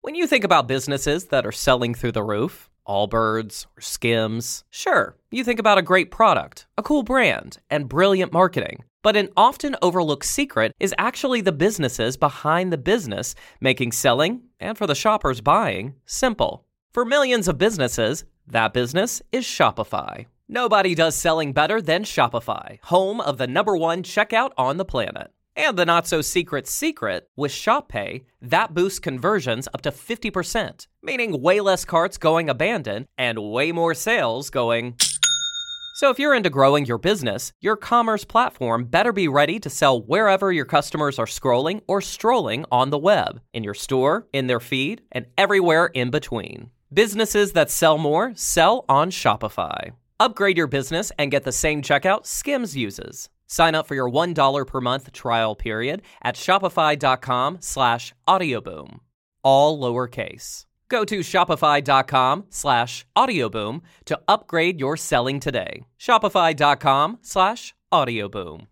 When you think about businesses that are selling through the roof, Allbirds or Skims, sure, you think about a great product, a cool brand, and brilliant marketing. But an often overlooked secret is actually the businesses behind the business, making selling, and for the shoppers buying, simple. For millions of businesses, that business is Shopify. Nobody does selling better than Shopify, home of the #1 checkout on the planet. And the not-so-secret secret, with ShopPay, that boosts conversions up to 50%, meaning way less carts going abandoned and way more sales going... So if you're into growing your business, your commerce platform better be ready to sell wherever your customers are scrolling or strolling on the web, in your store, in their feed, and everywhere in between. Businesses that sell more sell on Shopify. Upgrade your business and get the same checkout Skims uses. Sign up for your $1 per month trial period at shopify.com/audioboom. All lowercase. Go to shopify.com/audioboom to upgrade your selling today. Shopify.com/audioboom.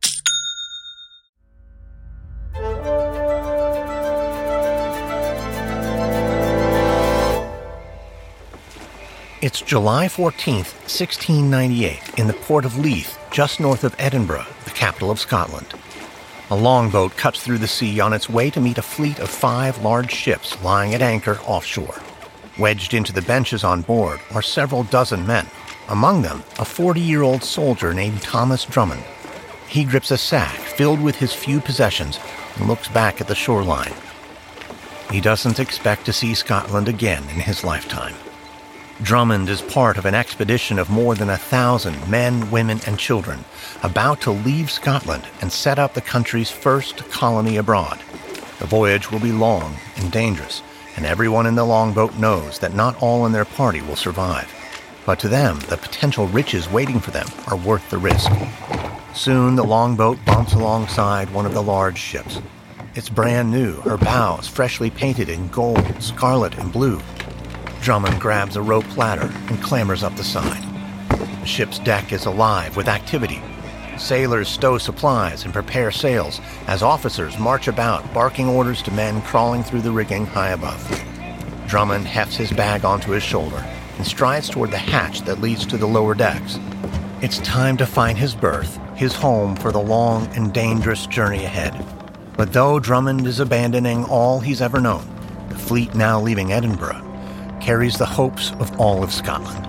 It's July 14th, 1698, in the port of Leith, just north of Edinburgh, the capital of Scotland. A longboat cuts through the sea on its way to meet a fleet of 5 large ships lying at anchor offshore. Wedged into the benches on board are several dozen men, among them a 40-year-old soldier named Thomas Drummond. He grips a sack filled with his few possessions and looks back at the shoreline. He doesn't expect to see Scotland again in his lifetime. Drummond is part of an expedition of more than 1,000 men, women, and children about to leave Scotland and set up the country's first colony abroad. The voyage will be long and dangerous, and everyone in the longboat knows that not all in their party will survive. But to them, the potential riches waiting for them are worth the risk. Soon, the longboat bumps alongside one of the large ships. It's brand new, her bows freshly painted in gold, scarlet, and blue. Drummond grabs a rope ladder and clambers up the side. The ship's deck is alive with activity. Sailors stow supplies and prepare sails as officers march about, barking orders to men crawling through the rigging high above. Drummond hefts his bag onto his shoulder and strides toward the hatch that leads to the lower decks. It's time to find his berth, his home for the long and dangerous journey ahead. But though Drummond is abandoning all he's ever known, the fleet now leaving Edinburgh carries the hopes of all of Scotland.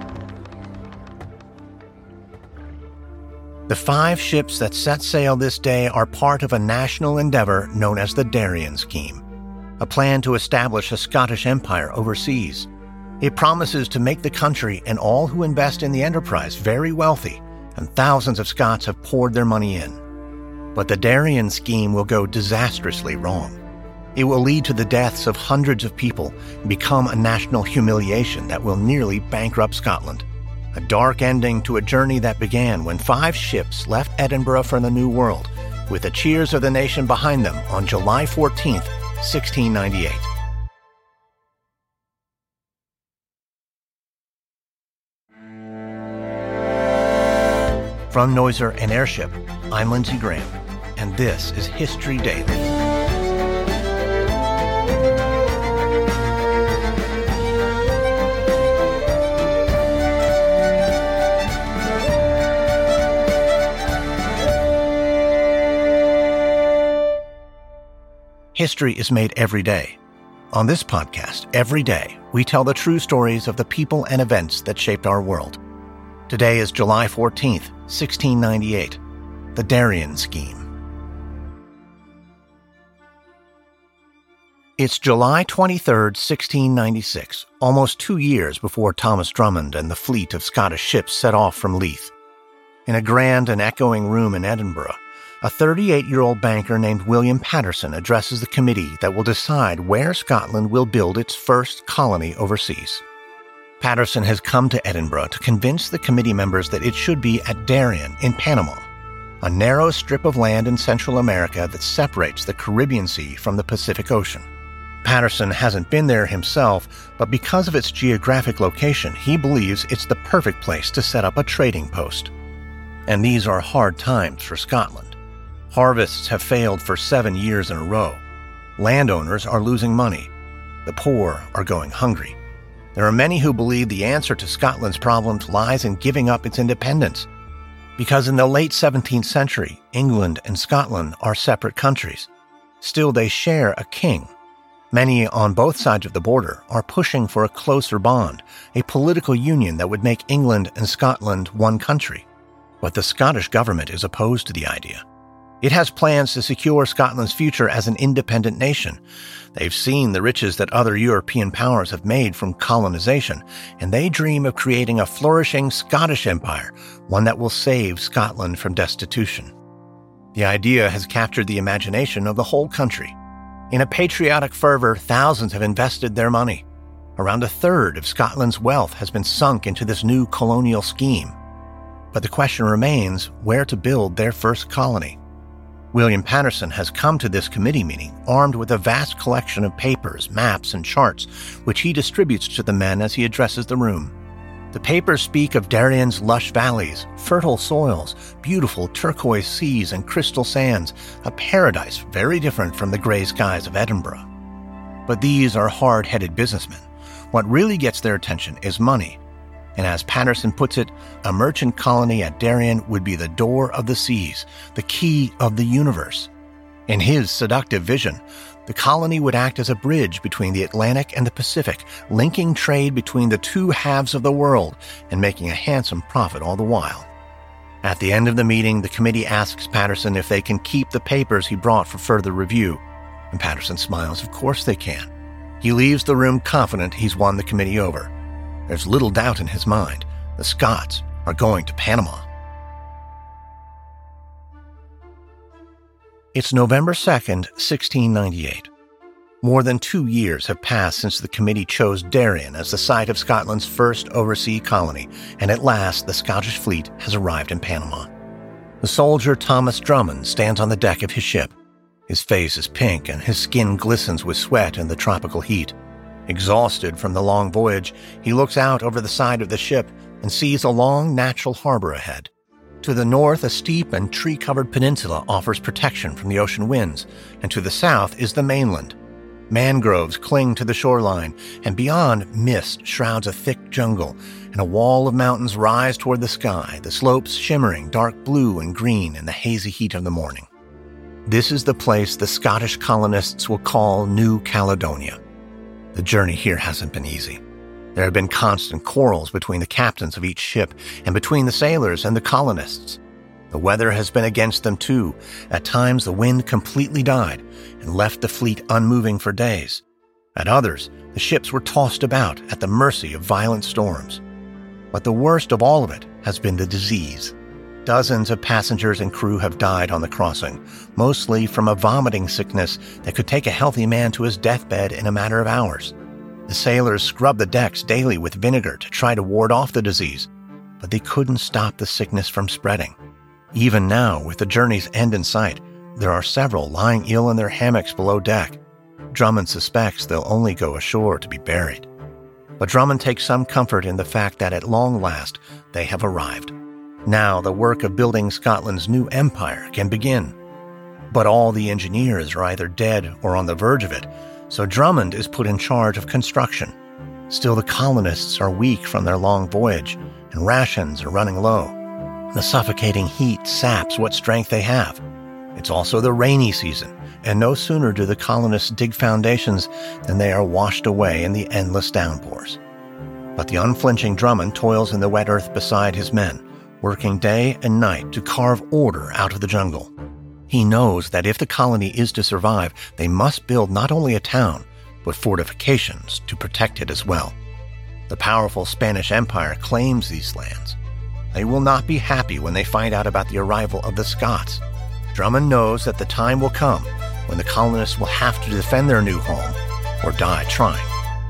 The 5 ships that set sail this day are part of a national endeavor known as the Darien Scheme, a plan to establish a Scottish empire overseas. It promises to make the country and all who invest in the enterprise very wealthy, and thousands of Scots have poured their money in. But the Darien Scheme will go disastrously wrong. It will lead to the deaths of hundreds of people and become a national humiliation that will nearly bankrupt Scotland. A dark ending to a journey that began when 5 ships left Edinburgh for the New World, with the cheers of the nation behind them on July 14th, 1698. From Noiser and Airship, I'm Lindsey Graham, and this is History Daily. History is made every day. On this podcast, every day, we tell the true stories of the people and events that shaped our world. Today is July 14th, 1698, the Darien Scheme. It's July 23rd, 1696, almost 2 years before Thomas Drummond and the fleet of Scottish ships set off from Leith. In a grand and echoing room in Edinburgh, a 38-year-old banker named William Paterson addresses the committee that will decide where Scotland will build its first colony overseas. Paterson has come to Edinburgh to convince the committee members that it should be at Darien in Panama, a narrow strip of land in Central America that separates the Caribbean Sea from the Pacific Ocean. Paterson hasn't been there himself, but because of its geographic location, he believes it's the perfect place to set up a trading post. And these are hard times for Scotland. Harvests have failed for 7 years in a row. Landowners are losing money. The poor are going hungry. There are many who believe the answer to Scotland's problems lies in giving up its independence. Because in the late 17th century, England and Scotland are separate countries. Still, they share a king. Many on both sides of the border are pushing for a closer bond, a political union that would make England and Scotland one country. But the Scottish government is opposed to the idea. It has plans to secure Scotland's future as an independent nation. They've seen the riches that other European powers have made from colonization, and they dream of creating a flourishing Scottish empire, one that will save Scotland from destitution. The idea has captured the imagination of the whole country. In a patriotic fervor, thousands have invested their money. Around a third of Scotland's wealth has been sunk into this new colonial scheme. But the question remains where to build their first colony. William Paterson has come to this committee meeting armed with a vast collection of papers, maps, and charts, which he distributes to the men as he addresses the room. The papers speak of Darien's lush valleys, fertile soils, beautiful turquoise seas and crystal sands, a paradise very different from the gray skies of Edinburgh. But these are hard-headed businessmen. What really gets their attention is money. And as Paterson puts it, a merchant colony at Darien would be the door of the seas, the key of the universe. In his seductive vision, the colony would act as a bridge between the Atlantic and the Pacific, linking trade between the two halves of the world and making a handsome profit all the while. At the end of the meeting, the committee asks Paterson if they can keep the papers he brought for further review, and Paterson smiles. Of course they can. He leaves the room confident he's won the committee over. There's little doubt in his mind. The Scots are going to Panama. It's November 2nd, 1698. More than 2 years have passed since the committee chose Darien as the site of Scotland's first overseas colony, and at last the Scottish fleet has arrived in Panama. The soldier Thomas Drummond stands on the deck of his ship. His face is pink and his skin glistens with sweat in the tropical heat. Exhausted from the long voyage, he looks out over the side of the ship and sees a long natural harbor ahead. To the north, a steep and tree-covered peninsula offers protection from the ocean winds, and to the south is the mainland. Mangroves cling to the shoreline, and beyond, mist shrouds a thick jungle, and a wall of mountains rise toward the sky, the slopes shimmering dark blue and green in the hazy heat of the morning. This is the place the Scottish colonists will call New Caledonia. The journey here hasn't been easy. There have been constant quarrels between the captains of each ship and between the sailors and the colonists. The weather has been against them too. At times the wind completely died and left the fleet unmoving for days. At others, the ships were tossed about at the mercy of violent storms. But the worst of all of it has been the disease. Dozens of passengers and crew have died on the crossing, mostly from a vomiting sickness that could take a healthy man to his deathbed in a matter of hours. The sailors scrubbed the decks daily with vinegar to try to ward off the disease, but they couldn't stop the sickness from spreading. Even now, with the journey's end in sight, there are several lying ill in their hammocks below deck. Drummond suspects they'll only go ashore to be buried. But Drummond takes some comfort in the fact that at long last they have arrived. Now the work of building Scotland's new empire can begin. But all the engineers are either dead or on the verge of it, so Drummond is put in charge of construction. Still, the colonists are weak from their long voyage, and rations are running low. The suffocating heat saps what strength they have. It's also the rainy season, and no sooner do the colonists dig foundations than they are washed away in the endless downpours. But the unflinching Drummond toils in the wet earth beside his men, working day and night to carve order out of the jungle. He knows that if the colony is to survive, they must build not only a town, but fortifications to protect it as well. The powerful Spanish Empire claims these lands. They will not be happy when they find out about the arrival of the Scots. Drummond knows that the time will come when the colonists will have to defend their new home or die trying.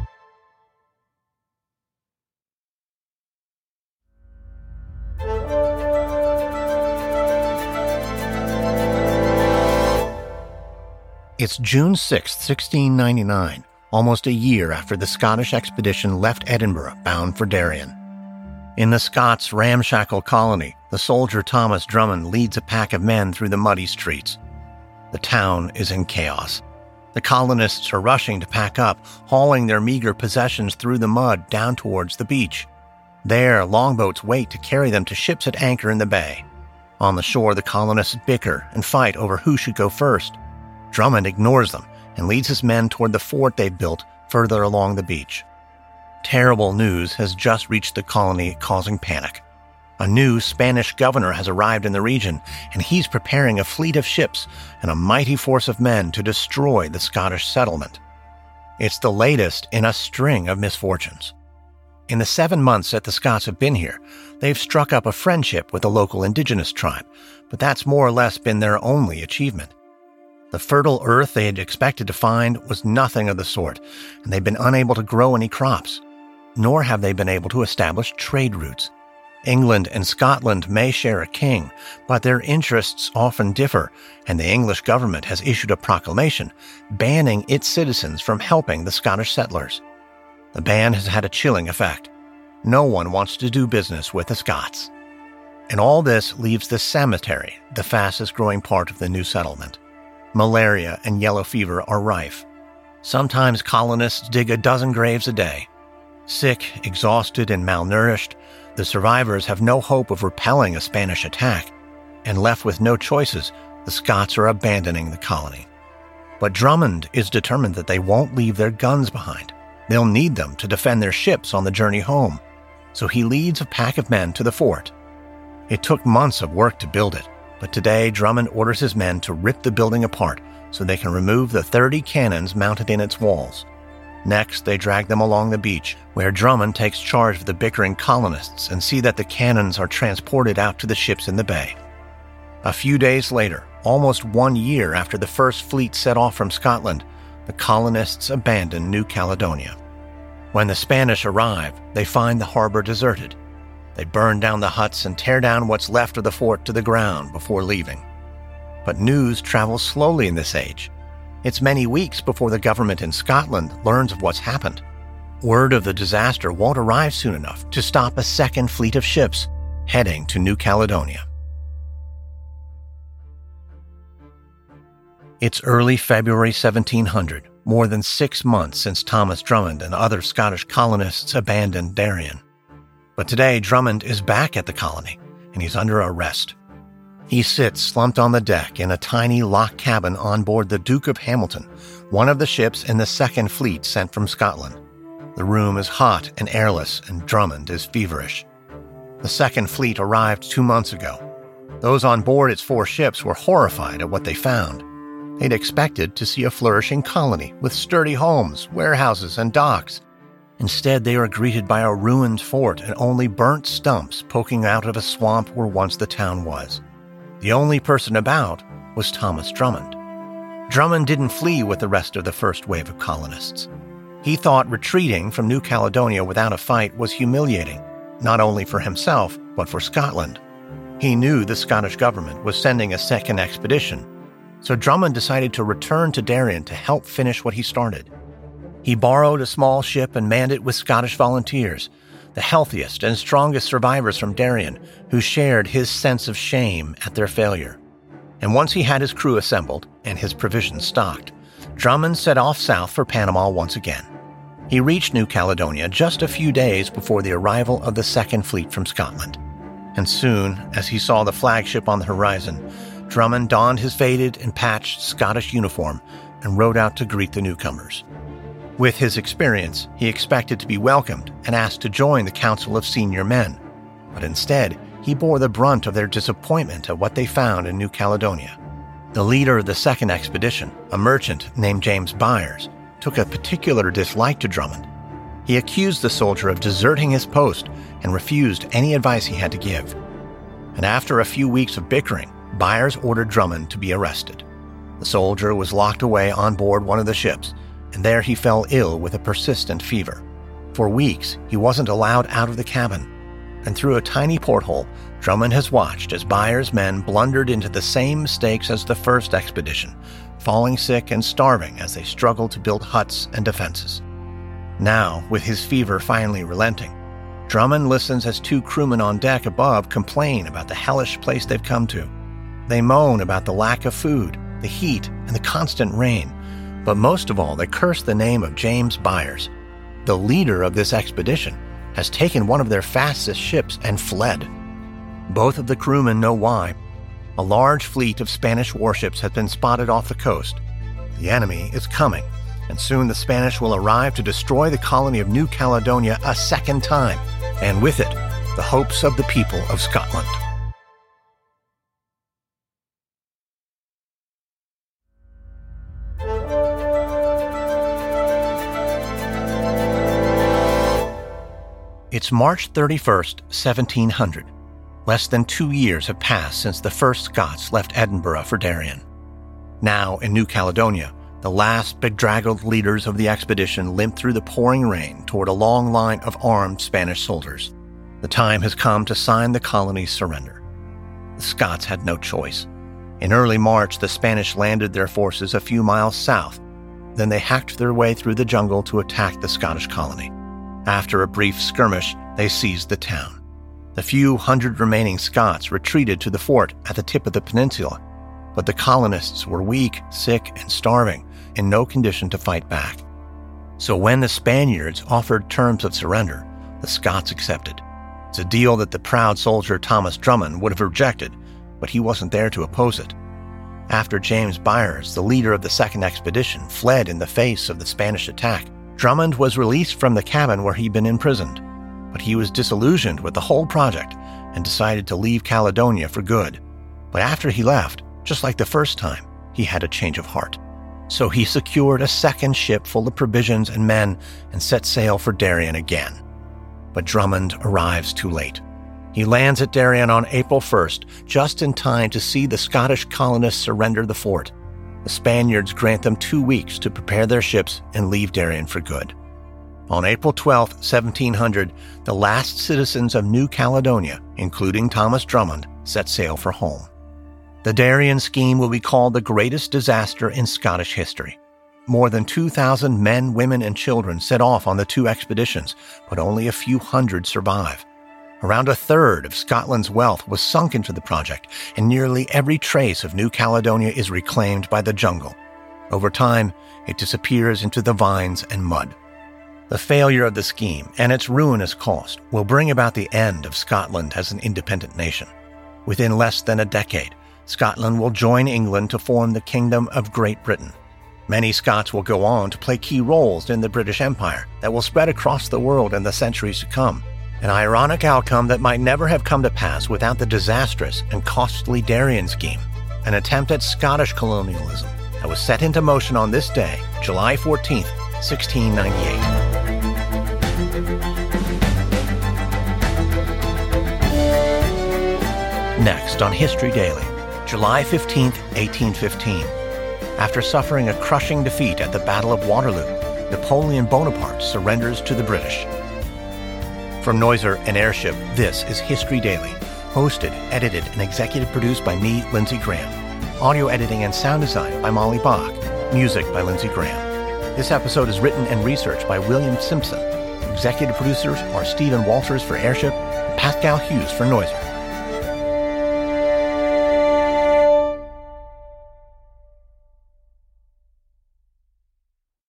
It's June 6, 1699, almost a year after the Scottish expedition left Edinburgh bound for Darien. In the Scots' ramshackle colony, the soldier Thomas Drummond leads a pack of men through the muddy streets. The town is in chaos. The colonists are rushing to pack up, hauling their meager possessions through the mud down towards the beach. There, longboats wait to carry them to ships at anchor in the bay. On the shore, the colonists bicker and fight over who should go first. Drummond ignores them and leads his men toward the fort they've built further along the beach. Terrible news has just reached the colony, causing panic. A new Spanish governor has arrived in the region, and he's preparing a fleet of ships and a mighty force of men to destroy the Scottish settlement. It's the latest in a string of misfortunes. In the 7 months that the Scots have been here, they've struck up a friendship with the local indigenous tribe, but that's more or less been their only achievement. The fertile earth they had expected to find was nothing of the sort, and they've been unable to grow any crops, nor have they been able to establish trade routes. England and Scotland may share a king, but their interests often differ, and the English government has issued a proclamation banning its citizens from helping the Scottish settlers. The ban has had a chilling effect. No one wants to do business with the Scots. And all this leaves the cemetery, the fastest growing part of the new settlement. Malaria and yellow fever are rife. Sometimes colonists dig a dozen graves a day. Sick, exhausted, and malnourished, the survivors have no hope of repelling a Spanish attack, and left with no choices, the Scots are abandoning the colony. But Drummond is determined that they won't leave their guns behind. They'll need them to defend their ships on the journey home, so he leads a pack of men to the fort. It took months of work to build it, but today Drummond orders his men to rip the building apart so they can remove the 30 cannons mounted in its walls. Next, they drag them along the beach, where Drummond takes charge of the bickering colonists and see that the cannons are transported out to the ships in the bay. A few days later, almost 1 year after the first fleet set off from Scotland, the colonists abandon New Caledonia. When the Spanish arrive, they find the harbor deserted. They burn down the huts and tear down what's left of the fort to the ground before leaving. But news travels slowly in this age. It's many weeks before the government in Scotland learns of what's happened. Word of the disaster won't arrive soon enough to stop a second fleet of ships heading to New Caledonia. It's early February 1700, more than 6 months since Thomas Drummond and other Scottish colonists abandoned Darien. But today, Drummond is back at the colony, and he's under arrest. He sits slumped on the deck in a tiny locked cabin on board the Duke of Hamilton, one of the ships in the Second Fleet sent from Scotland. The room is hot and airless, and Drummond is feverish. The Second Fleet arrived 2 months ago. Those on board its 4 ships were horrified at what they found. They'd expected to see a flourishing colony with sturdy homes, warehouses, and docks. Instead, they were greeted by a ruined fort and only burnt stumps poking out of a swamp where once the town was. The only person about was Thomas Drummond. Drummond didn't flee with the rest of the first wave of colonists. He thought retreating from New Caledonia without a fight was humiliating, not only for himself, but for Scotland. He knew the Scottish government was sending a second expedition, so Drummond decided to return to Darien to help finish what he started. He borrowed a small ship and manned it with Scottish volunteers, the healthiest and strongest survivors from Darien, who shared his sense of shame at their failure. And once he had his crew assembled and his provisions stocked, Drummond set off south for Panama once again. He reached New Caledonia just a few days before the arrival of the Second Fleet from Scotland. And soon, as he saw the flagship on the horizon, Drummond donned his faded and patched Scottish uniform and rode out to greet the newcomers. With his experience, he expected to be welcomed and asked to join the Council of Senior Men, but instead, he bore the brunt of their disappointment at what they found in New Caledonia. The leader of the second expedition, a merchant named James Byers, took a particular dislike to Drummond. He accused the soldier of deserting his post and refused any advice he had to give. And after a few weeks of bickering, Byers ordered Drummond to be arrested. The soldier was locked away on board one of the ships, and there he fell ill with a persistent fever. For weeks, he wasn't allowed out of the cabin, and through a tiny porthole, Drummond has watched as Byers' men blundered into the same mistakes as the first expedition, falling sick and starving as they struggled to build huts and defenses. Now, with his fever finally relenting, Drummond listens as 2 crewmen on deck above complain about the hellish place they've come to. They moan about the lack of food, the heat, and the constant rain, But most of all, they curse the name of James Byers. The leader of this expedition has taken one of their fastest ships and fled. Both of the crewmen know why. A large fleet of Spanish warships has been spotted off the coast. The enemy is coming, and soon the Spanish will arrive to destroy the colony of New Caledonia a second time, and with it, the hopes of the people of Scotland. It's March 31st, 1700. Less than 2 years have passed since the first Scots left Edinburgh for Darien. Now, in New Caledonia, the last bedraggled leaders of the expedition limp through the pouring rain toward a long line of armed Spanish soldiers. The time has come to sign the colony's surrender. The Scots had no choice. In early March, the Spanish landed their forces a few miles south. Then they hacked their way through the jungle to attack the Scottish colony. After a brief skirmish, they seized the town. The few hundred remaining Scots retreated to the fort at the tip of the peninsula, but the colonists were weak, sick, and starving, in no condition to fight back. So when the Spaniards offered terms of surrender, the Scots accepted. It's a deal that the proud soldier Thomas Drummond would have rejected, but he wasn't there to oppose it. After James Byers, the leader of the second expedition, fled in the face of the Spanish attack, Drummond was released from the cabin where he'd been imprisoned, but he was disillusioned with the whole project and decided to leave Caledonia for good. But after he left, just like the first time, he had a change of heart. So he secured a second ship full of provisions and men and set sail for Darien again. But Drummond arrives too late. He lands at Darien on April 1st, just in time to see the Scottish colonists surrender the fort. The Spaniards grant them 2 weeks to prepare their ships and leave Darien for good. On April 12, 1700, the last citizens of New Caledonia, including Thomas Drummond, set sail for home. The Darien scheme will be called the greatest disaster in Scottish history. More than 2,000 men, women, and children set off on the 2 expeditions, but only a few hundred survive. Around a third of Scotland's wealth was sunk into the project, and nearly every trace of New Caledonia is reclaimed by the jungle. Over time, it disappears into the vines and mud. The failure of the scheme and its ruinous cost will bring about the end of Scotland as an independent nation. Within less than a decade, Scotland will join England to form the Kingdom of Great Britain. Many Scots will go on to play key roles in the British Empire that will spread across the world in the centuries to come. An ironic outcome that might never have come to pass without the disastrous and costly Darien scheme, an attempt at Scottish colonialism that was set into motion on this day, July 14th, 1698. Next on History Daily, July 15th, 1815. After suffering a crushing defeat at the Battle of Waterloo, Napoleon Bonaparte surrenders to the British. From Noiser and Airship, this is History Daily, hosted, edited, and executive produced by me, Lindsey Graham. Audio editing and sound design by Molly Bach. Music by Lindsey Graham. This episode is written and researched by William Simpson. Executive producers are Stephen Walters for Airship and Pascal Hughes for Noiser.